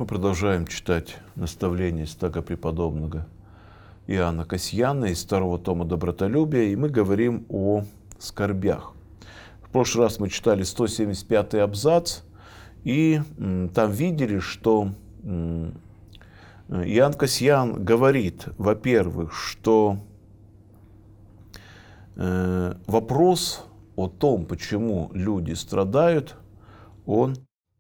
Мы продолжаем читать наставления святаго преподобного Иоанна Кассияна из второго тома «Добротолюбия», и мы говорим о скорбях. В прошлый раз мы читали 175-й абзац, и там видели, что Иоанн Кассиян говорит, во-первых, что вопрос о том, почему люди страдают, он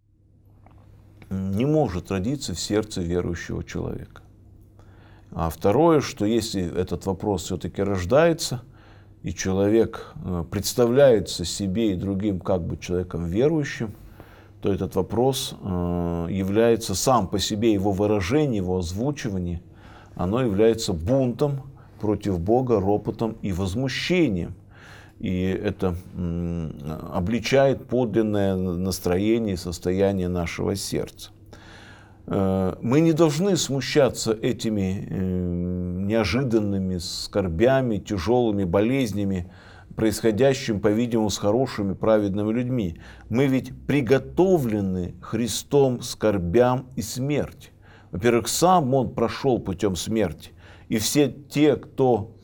не может родиться в сердце верующего человека. А второе, что если этот вопрос все-таки рождается, и человек представляется себе и другим как бы человеком верующим, то этот вопрос является сам по себе, его выражение, его озвучивание, оно является бунтом против Бога, ропотом и возмущением. И это обличает подлинное настроение и состояние нашего сердца. Мы не должны смущаться этими неожиданными скорбями, тяжелыми болезнями, происходящими, по-видимому, с хорошими, праведными людьми. Мы ведь приготовлены Христом скорбям и смерти. Во-первых, сам Он прошел путем смерти. И все те, кого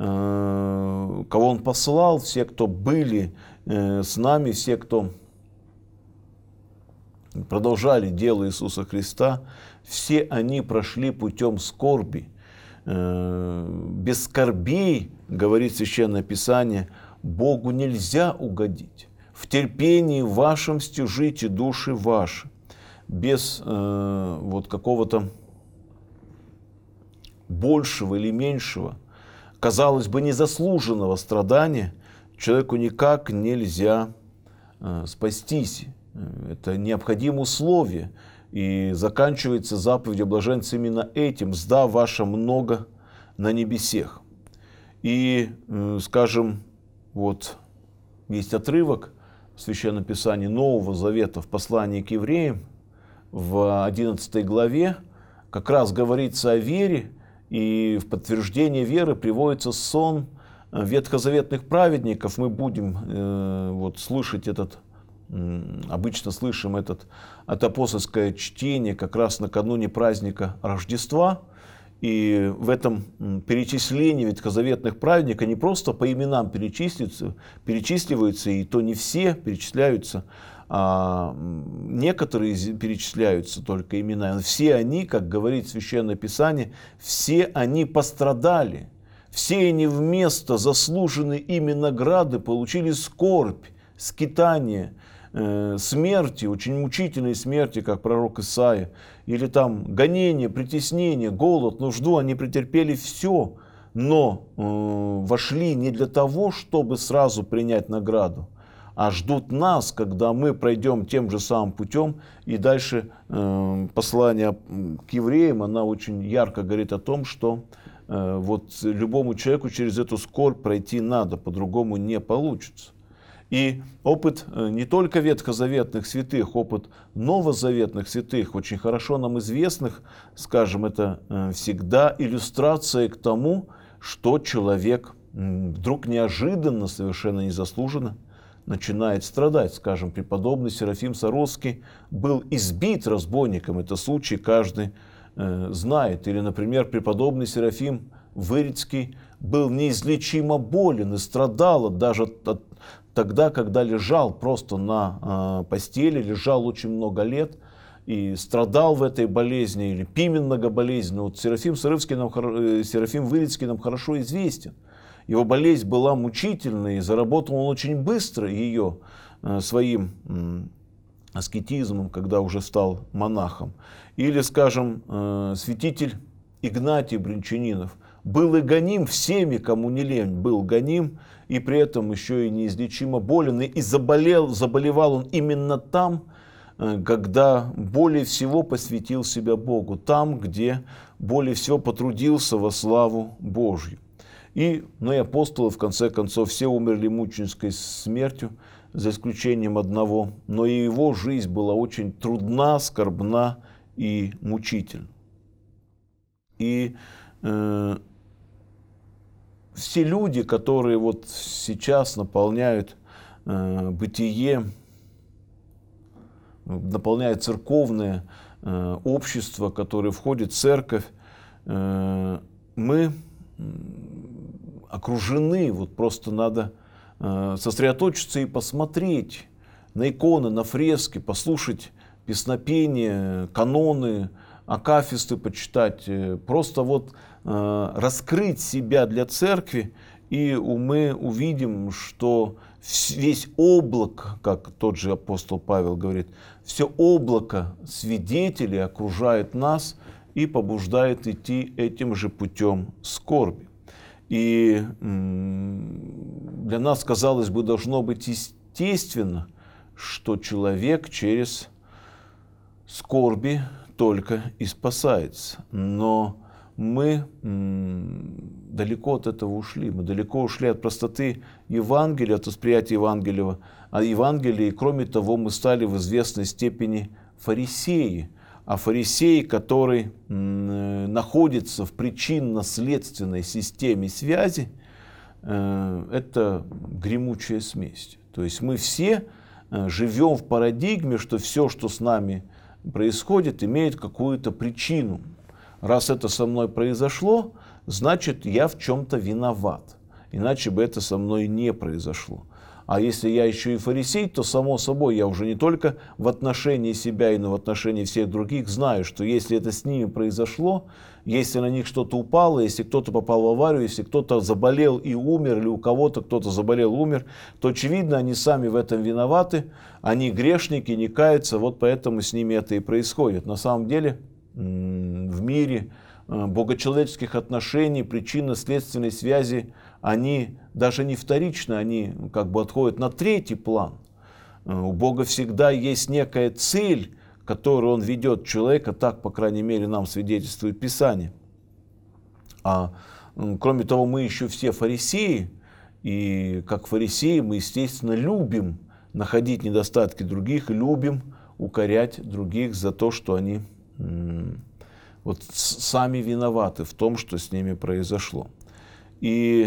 Он послал, все, кто были с нами, все, кто продолжали дело Иисуса Христа, все они прошли путем скорби. Без скорбей, говорит Священное Писание, Богу нельзя угодить. В терпении вашем стяжите души ваши. Без какого-то большего или меньшего, казалось бы, незаслуженного страдания человеку никак нельзя спастись. Это необходимое условие. И заканчивается заповедь блаженства именно этим: «Сда ваша много на небесех». И, скажем, вот есть отрывок в Священном Писании Нового Завета в послании к евреям в 11 главе, как раз говорится о вере, и в подтверждение веры приводится сон ветхозаветных праведников. Мы будем слышать обычно слышим это апостольское чтение как раз накануне праздника Рождества. И в этом перечислении ветхозаветных праведников не просто по именам перечисливаются, и то не все перечисляются, а некоторые перечисляются только имена. Все они, как говорит Священное Писание, все они пострадали. Все они вместо заслуженной ими награды получили скорбь, скитание, смерти, очень мучительной смерти, как пророк Исаия, или там гонение, притеснение, голод, нужду, они претерпели все, но вошли не для того, чтобы сразу принять награду, а ждут нас, когда мы пройдем тем же самым путем. И дальше послание к евреям, она очень ярко говорит о том, что любому человеку через эту скорбь пройти надо, по-другому не получится. И опыт не только ветхозаветных святых, опыт новозаветных святых, очень хорошо нам известных, скажем, это всегда иллюстрация к тому, что человек вдруг неожиданно, совершенно незаслуженно начинает страдать. Скажем, преподобный Серафим Саровский был избит разбойником, это случай каждый знает. Или, например, преподобный Серафим Вырицкий был неизлечимо болен и страдал даже тогда, когда лежал просто на постели, лежал очень много лет и страдал в этой болезни, или Пимен многоболезненный. Вот Серафим Вырицкий нам хорошо известен. Его болезнь была мучительной, и заработал он очень быстро ее своим аскетизмом, когда уже стал монахом. Или, скажем, святитель Игнатий Брянчанинов был и гоним всеми, кому не лень, был гоним, и при этом еще и неизлечимо болен, и заболевал он именно там, когда более всего посвятил себя Богу, там, где более всего потрудился во славу Божью. И апостолы, в конце концов, все умерли мученической смертью, за исключением одного, но и его жизнь была очень трудна, скорбна и мучительна. И все люди, которые вот сейчас наполняют бытие, наполняют церковное общество, которое входит в церковь, мы окружены, вот просто надо сосредоточиться и посмотреть на иконы, на фрески, послушать песнопения, каноны, акафисты почитать, просто вот раскрыть себя для церкви, и мы увидим, что весь облак, как тот же апостол Павел говорит, все облако свидетелей окружает нас и побуждает идти этим же путем скорби. И для нас, казалось бы, должно быть естественно, что человек через скорби только и спасается. Но мы далеко от этого ушли. Мы далеко ушли от простоты Евангелия, от восприятия Евангелия. И кроме того, мы стали в известной степени фарисеи. А фарисей, который находится в причинно-следственной системе связи, это гремучая смесь. То есть мы все живем в парадигме, что все, что с нами происходит, имеет какую-то причину. Раз это со мной произошло, значит, я в чем-то виноват. Иначе бы это со мной не произошло. А если я еще и фарисей, то, само собой, я уже не только в отношении себя, но и в отношении всех других знаю, что если это с ними произошло, если на них что-то упало, если кто-то попал в аварию, если кто-то заболел и умер, или у кого-то кто-то заболел и умер, то, очевидно, они сами в этом виноваты, они грешники, не каются, вот поэтому с ними это и происходит. На самом деле, в мире богочеловеческих отношений, причинно-следственной связи, они даже не вторичны, они как бы отходят на третий план. У Бога всегда есть некая цель, которую Он ведет человека, так, по крайней мере, нам свидетельствует Писание. А кроме того, мы еще все фарисеи, и как фарисеи мы, естественно, любим находить недостатки других, и любим укорять других за то, что они вот сами виноваты в том, что с ними произошло. И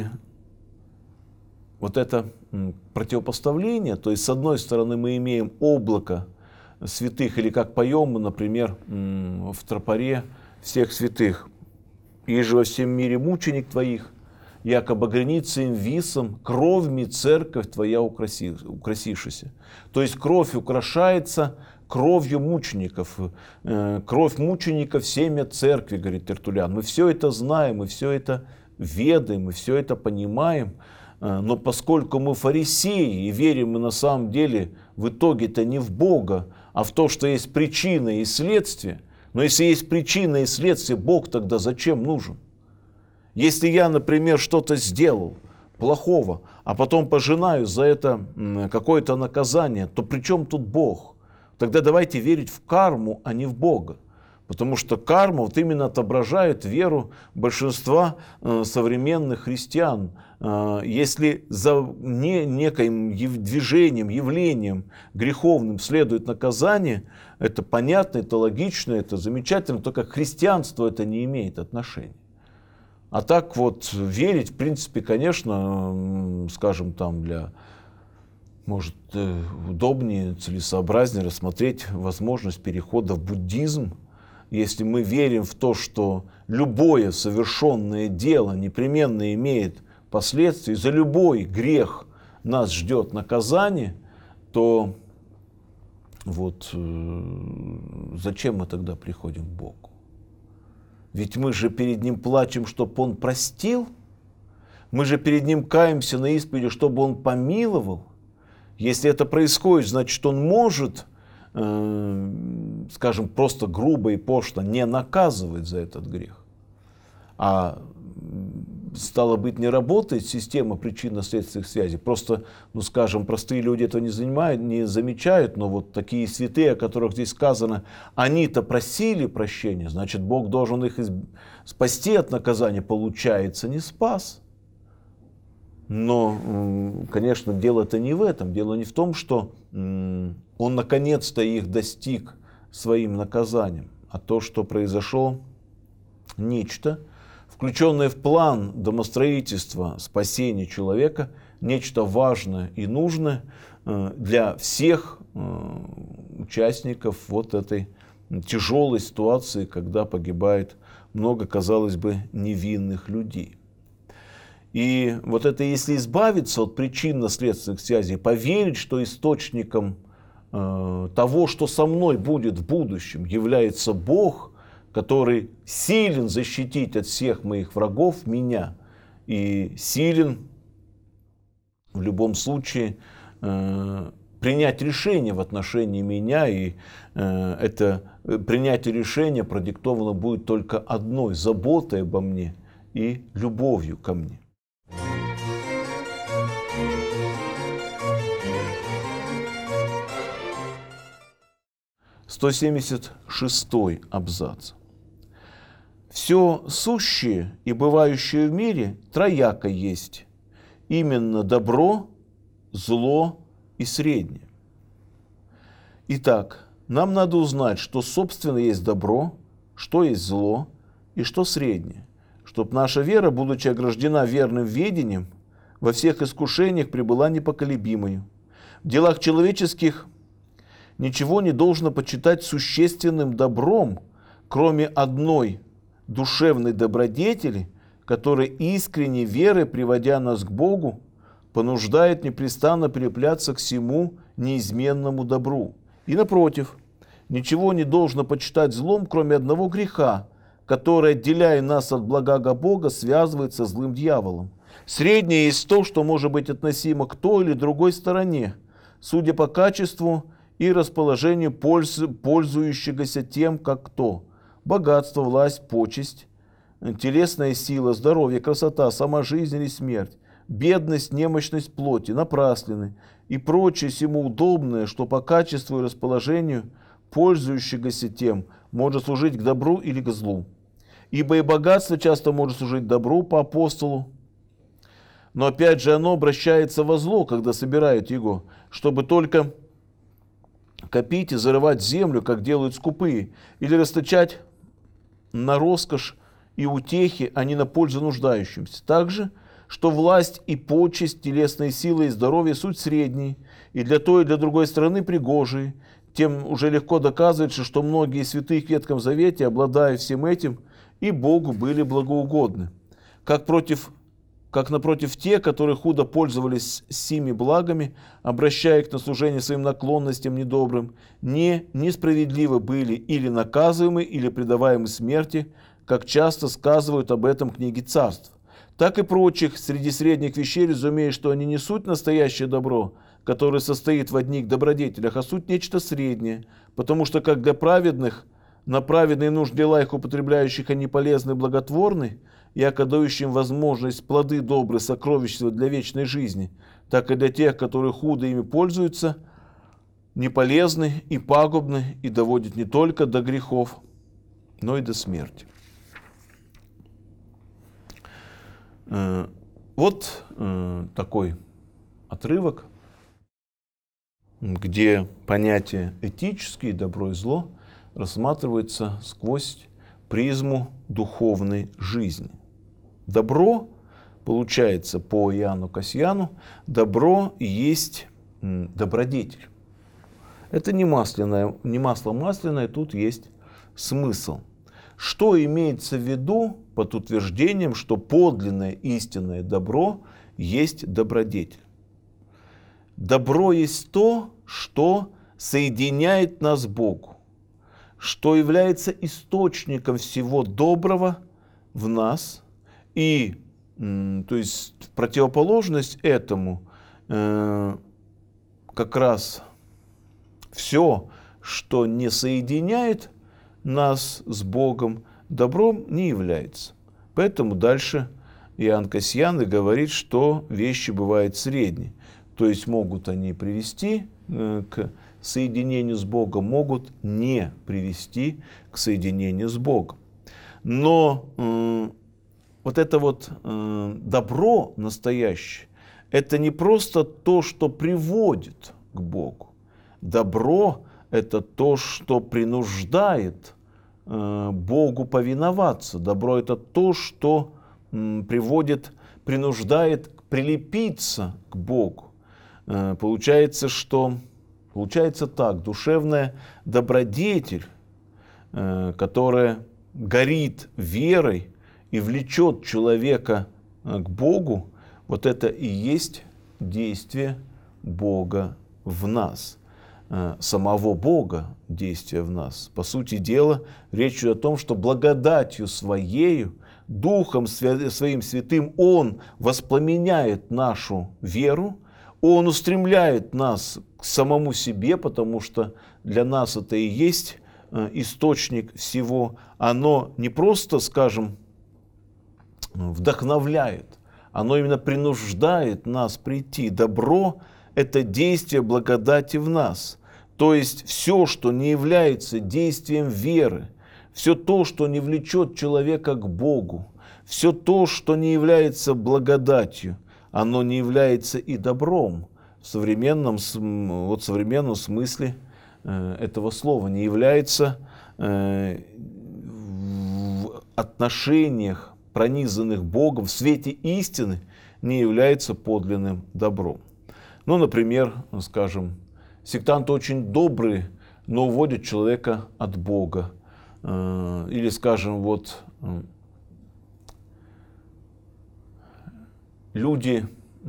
вот это противопоставление, то есть с одной стороны мы имеем облако святых, или как поем мы, например, в тропаре всех святых. «Иже во всем мире мученик твоих, яко багряница им висом, кровьми церковь твоя украсившаяся». То есть кровь украшается кровью мучеников. Кровь мучеников семя церкви, говорит Тертуллиан. Мы все это знаем, мы все это ведаем, мы все это понимаем. Но поскольку мы фарисеи и верим мы на самом деле в итоге-то не в Бога, а в то, что есть причина и следствие. Но если есть причина и следствие, Бог тогда зачем нужен? Если я, например, что-то сделал плохого, а потом пожинаю за это какое-то наказание, то при чем тут Бог? Тогда давайте верить в карму, а не в Бога. Потому что карма вот именно отображает веру большинства современных христиан. Если за неким движением, явлением греховным следует наказание, это понятно, это логично, это замечательно, только к христианству это не имеет отношения. А так вот верить, в принципе, конечно, скажем, там для, может, удобнее, целесообразнее рассмотреть возможность перехода в буддизм. Если мы верим в то, что любое совершенное дело непременно имеет последствия, за любой грех нас ждет наказание, то вот зачем мы тогда приходим к Богу? Ведь мы же перед Ним плачем, чтобы Он простил, мы же перед Ним каемся на исповеди, чтобы Он помиловал. Если это происходит, значит, Он может, скажем, просто грубо и пошло не наказывать за этот грех. А стало быть, не работает система причинно-следственных связей. Просто, ну скажем, простые люди этого не замечают, но вот такие святые, о которых здесь сказано, они-то просили прощения, значит, Бог должен их спасти от наказания. Получается, не спас. Но, конечно, дело-то не в этом. Дело не в том, что Он наконец-то их достиг своим наказанием, а то, что произошло нечто, включенное в план домостроительства спасения человека, нечто важное и нужное для всех участников вот этой тяжелой ситуации, когда погибает много, казалось бы, невинных людей. И вот это если избавиться от причинно-следственных связей, поверить, что источником того, что со мной будет в будущем, является Бог, который силен защитить от всех моих врагов меня и силен в любом случае принять решение в отношении меня, и это принятие решения продиктовано будет только одной — заботой обо мне и любовью ко мне. «176-й абзац. Все сущее и бывающее в мире трояко есть, именно добро, зло и среднее. Итак, нам надо узнать, что собственно есть добро, что есть зло и что среднее, чтобы наша вера, будучи ограждена верным ведением, во всех искушениях пребыла непоколебимою. В делах человеческих ничего не должно почитать существенным добром, кроме одной душевной добродетели, которая искренней верой, приводя нас к Богу, понуждает непрестанно прилепляться к всему неизменному добру. И напротив, ничего не должно почитать злом, кроме одного греха, который, отделяя нас от блага Бога, связывается с злым дьяволом. Среднее есть то, что может быть относимо к той или другой стороне, судя по качеству и расположению пользующегося тем, как кто. Богатство, власть, почесть, телесная сила, здоровье, красота, сама жизнь или смерть, бедность, немощность плоти, напраслины и прочее сему удобное, что по качеству и расположению пользующегося тем может служить к добру или к злу. Ибо и богатство часто может служить добру по апостолу, но опять же оно обращается во зло, когда собирают его, чтобы только копить и зарывать землю, как делают скупые, или расточать на роскошь и утехи, а не на пользу нуждающимся. Также, что власть и почесть, телесные силы и здоровье суть средние, и для той, и для другой стороны пригожие. Тем уже легко доказывается, что многие святые в Ветхом Завете, обладая всем этим, и Богу были благоугодны. Как напротив те, которые худо пользовались сими благами, обращая их на служение своим наклонностям недобрым, несправедливо были или наказываемы, или предаваемы смерти, как часто сказывают об этом книги царств. Так и прочих среди средних вещей, разумея, что они не суть настоящее добро, которое состоит в одних добродетелях, а суть нечто среднее, потому что как для праведных, на праведные нужды дела их употребляющих они полезны и благотворны, и оказывающим возможность плоды добрые сокровища для вечной жизни, так и для тех, которые худо ими пользуются, неполезны и пагубны, и доводят не только до грехов, но и до смерти. Вот такой отрывок, где понятие этическое, добро и зло рассматривается сквозь призму духовной жизни. Добро, получается, по Иоанну Кассиану, добро есть добродетель. Это не масло масляное, тут есть смысл. Что имеется в виду под утверждением, что подлинное истинное добро есть добродетель? Добро есть то, что соединяет нас с Богом, что является источником всего доброго в нас. И, то есть, противоположность этому как раз все, что не соединяет нас с Богом, добром не является. Поэтому дальше Иоанн Кассиан и говорит, что вещи бывают средние. То есть могут они привести к соединению с Богом, могут не привести к соединению с Богом. Но вот это вот добро настоящее, это не просто то, что приводит к Богу. Добро – это то, что принуждает Богу повиноваться. Добро – это то, что принуждает прилепиться к Богу. Получается так, душевная добродетель которое горит верой и влечет человека к Богу, вот это и есть действие Бога в нас, самого Бога действия в нас. По сути дела, речь идет о том, что благодатью Своею, Духом Своим Святым Он воспламеняет нашу веру, Он устремляет нас к самому себе, потому что для нас это и есть источник всего. Оно не просто, скажем, вдохновляет, оно именно принуждает нас прийти. Добро – это действие благодати в нас. То есть все, что не является действием веры, все то, что не влечет человека к Богу, все то, что не является благодатью, оно не является и добром в современном смысле этого слова, не является в отношениях, пронизанных Богом, в свете истины, не является подлинным добром. Ну, например, скажем, сектанты очень добрые, но уводят человека от Бога. Или, скажем, вот люди,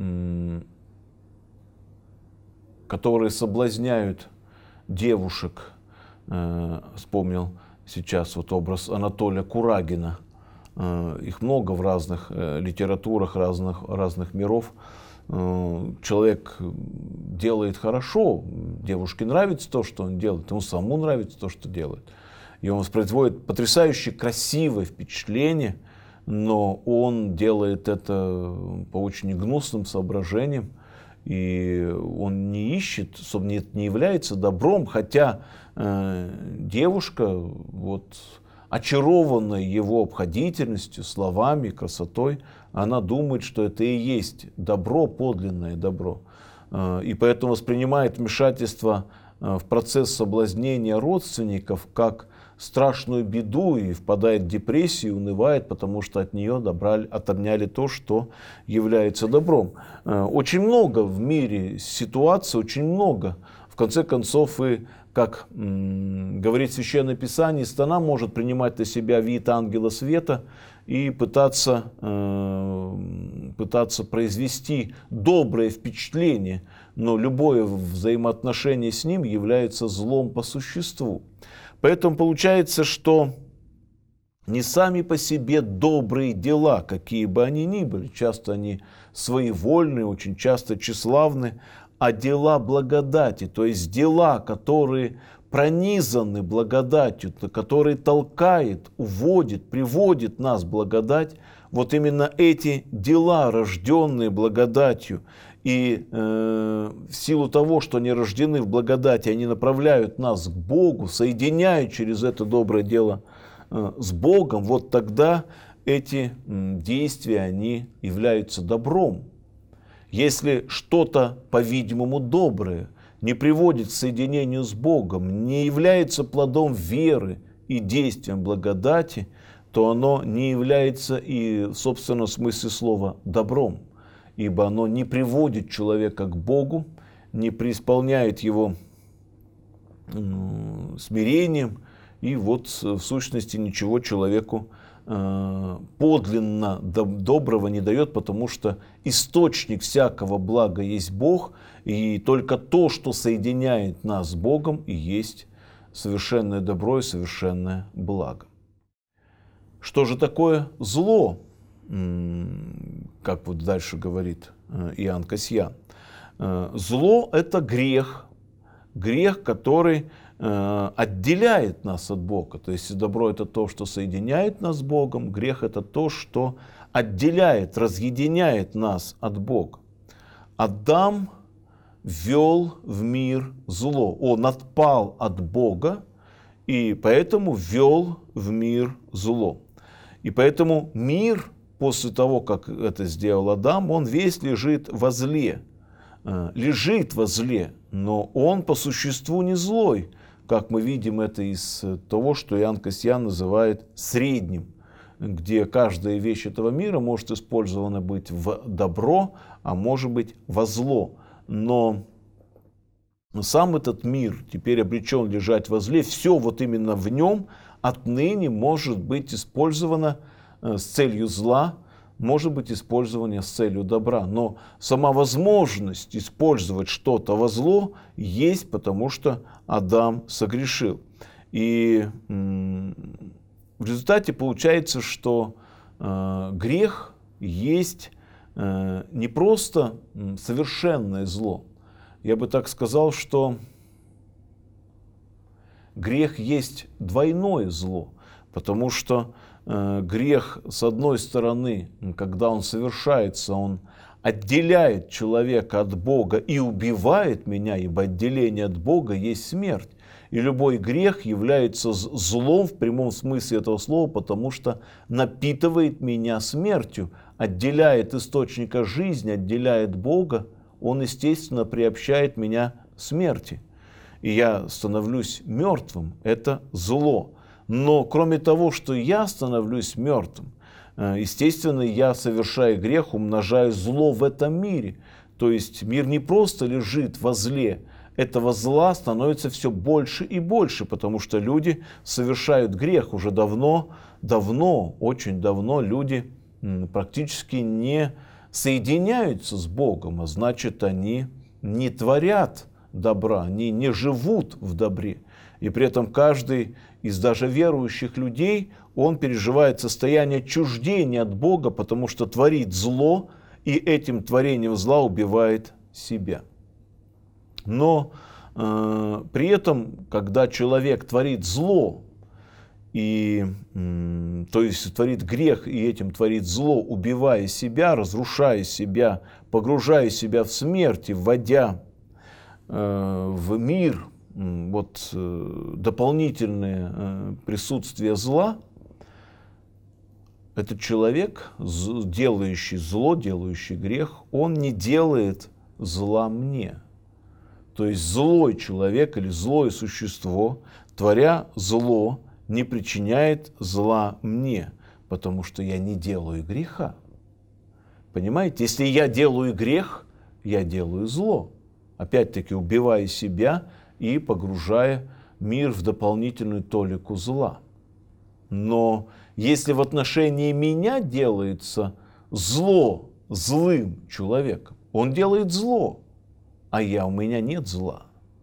которые соблазняют девушек, вспомнил сейчас вот образ Анатолия Курагина, их много в разных литературах, разных миров. Человек делает хорошо, девушке нравится то, что он делает, ему самому нравится то, что делает. И он воспроизводит потрясающе красивое впечатление, но он делает это по очень гнусным соображениям, и он не ищет, собственно, это не является добром, хотя девушка, вот, очарованная его обходительностью, словами, красотой, она думает, что это и есть добро, подлинное добро. И поэтому воспринимает вмешательство в процесс соблазнения родственников как страшную беду и впадает в депрессию, унывает, потому что от нее отняли то, что является добром. Очень много в мире ситуаций, очень много. В конце концов, и, как говорит Священное Писание, сатана может принимать на себя вид ангела света и пытаться произвести доброе впечатление, но любое взаимоотношение с ним является злом по существу. Поэтому получается, что не сами по себе добрые дела, какие бы они ни были, часто они своевольные, очень часто тщеславны, а дела благодати, то есть дела, которые пронизаны благодатью, которые толкает, уводит, приводит нас благодать, вот именно эти дела, рожденные благодатью, и в силу того, что они рождены в благодати, они направляют нас к Богу, соединяют через это доброе дело с Богом, вот тогда эти действия, они являются добром. Если что-то, по-видимому, доброе не приводит к соединению с Богом, не является плодом веры и действием благодати, то оно не является и в собственном смысле слова добром, ибо оно не приводит человека к Богу, не преисполняет его смирением, и вот в сущности ничего человеку подлинно доброго не дает, потому что источник всякого блага есть Бог, и только то, что соединяет нас с Богом, и есть совершенное добро и совершенное благо. Что же такое зло? Как вот дальше говорит Иоанн Кассиан. Зло – это грех, который отделяет нас от Бога. То есть добро – это то, что соединяет нас с Богом, грех – это то, что отделяет, разъединяет нас от Бога. Адам ввел в мир зло, он отпал от Бога, и поэтому ввел в мир зло. И поэтому мир, после того, как это сделал Адам, он весь лежит во зле. Лежит во зле, но он по существу не злой, как мы видим это из того, что Иоанн Кассиан называет средним, где каждая вещь этого мира может использована быть в добро, а может быть во зло. Но сам этот мир теперь обречен лежать во зле, все вот именно в нем, отныне может быть использовано с целью зла, может быть использовано с целью добра. Но сама возможность использовать что-то во зло есть, потому что Адам согрешил. И в результате получается, что грех есть не просто совершенное зло. Я бы так сказал, что грех есть двойное зло, потому что грех, с одной стороны, когда он совершается, он отделяет человека от Бога и убивает меня, ибо отделение от Бога есть смерть. И любой грех является злом в прямом смысле этого слова, потому что напитывает меня смертью, отделяет источника жизни, отделяет Бога, он, естественно, приобщает меня к смерти. И я становлюсь мертвым, это зло. Но кроме того, что я становлюсь мертвым, естественно, я, совершая грех, умножаю зло в этом мире. То есть мир не просто лежит во зле, этого зла становится все больше и больше, потому что люди совершают грех. Уже давно, очень давно люди практически не соединяются с Богом, а значит, они не творят добра, они не живут в добре. И при этом каждый из даже верующих людей, он переживает состояние отчуждения от Бога, потому что творит зло, и этим творением зла убивает себя. Но при этом, когда человек творит зло, то есть творит грех и этим творит зло, убивая себя, разрушая себя, погружая себя в смерть и вводя в мир дополнительное присутствие зла, этот человек, делающий зло, делающий грех, он не делает зла мне. То есть злой человек или злое существо, творя зло, не причиняет зла мне, потому что я не делаю греха. Понимаете? Если я делаю грех, я делаю зло. Опять-таки убивая себя и погружая мир в дополнительную толику зла. Но если в отношении меня делается зло злым человеком, он делает зло, а у меня нет зла.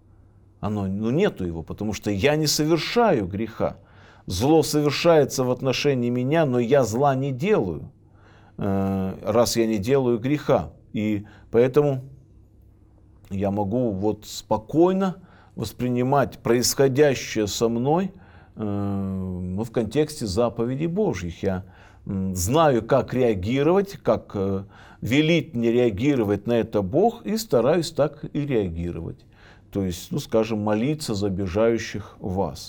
Нету его, потому что я не совершаю греха. Зло совершается в отношении меня, но я зла не делаю, раз я не делаю греха. И поэтому я могу спокойно воспринимать происходящее со мной в контексте заповедей Божьих. Я знаю, как реагировать, как велит мне реагировать на это Бог, и стараюсь так и реагировать. То есть, скажем, молиться за обижающих вас.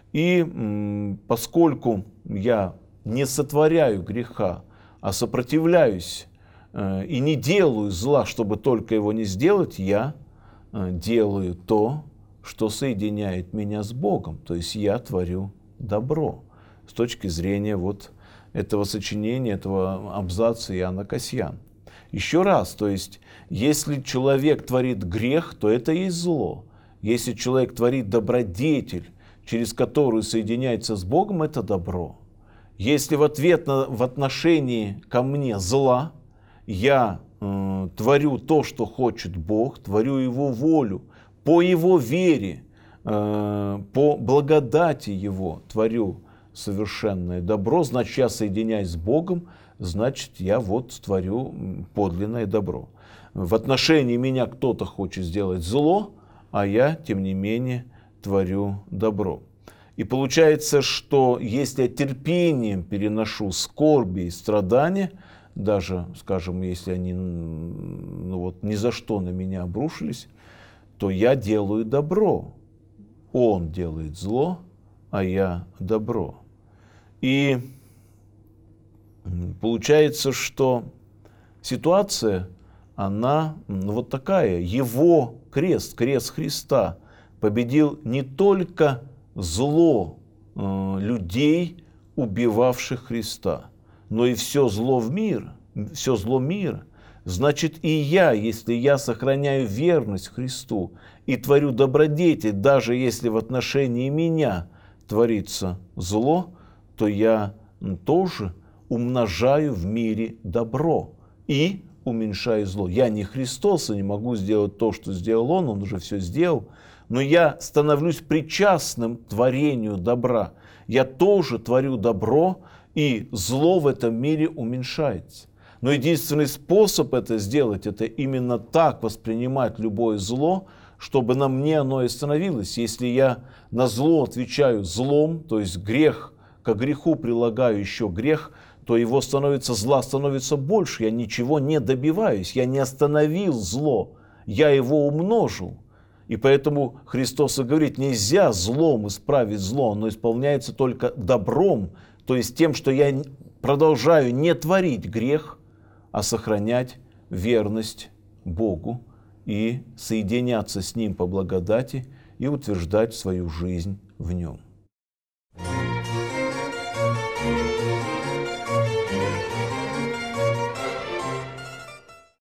И поскольку я не сотворяю греха, а сопротивляюсь и не делаю зла, чтобы только его не сделать, я делаю то, что соединяет меня с Богом. То есть я творю добро. С точки зрения этого сочинения, этого абзаца Иоанна Касьяна. Еще раз, то есть, если человек творит грех, то это есть зло. Если человек творит добродетель, через которую соединяется с Богом, это добро. Если в ответ в отношении ко мне зла, я творю то, что хочет Бог, творю Его волю, по Его вере, по благодати Его творю совершенное добро, значит, я соединяюсь с Богом, значит, я творю подлинное добро. В отношении меня кто-то хочет сделать зло, а я, тем не менее, творю добро. И получается, что если я терпением переношу скорби и страдания, даже, скажем, если они ни за что на меня обрушились, то я делаю добро. Он делает зло, а я добро. И получается, что ситуация, она такая. Его крест Христа победил не только зло людей, убивавших Христа, но и все зло мира. Значит, и я, если я сохраняю верность Христу и творю добродетель, даже если в отношении меня творится зло, то я тоже умножаю в мире добро и уменьшаю зло. Я не Христос и не могу сделать то, что сделал Он уже все сделал, но я становлюсь причастным творению добра. Я тоже творю добро, и зло в этом мире уменьшается. Но единственный способ это сделать, это именно так воспринимать любое зло, чтобы на мне оно и становилось. Если я на зло отвечаю злом, то есть грех, к греху прилагаю еще грех, то его зла становится больше. Я ничего не добиваюсь, я не остановил зло, я его умножил. И поэтому Христос и говорит, нельзя злом исправить зло, оно исполняется только добром, то есть тем, что я продолжаю не творить грех, а сохранять верность Богу и соединяться с Ним по благодати и утверждать свою жизнь в Нем.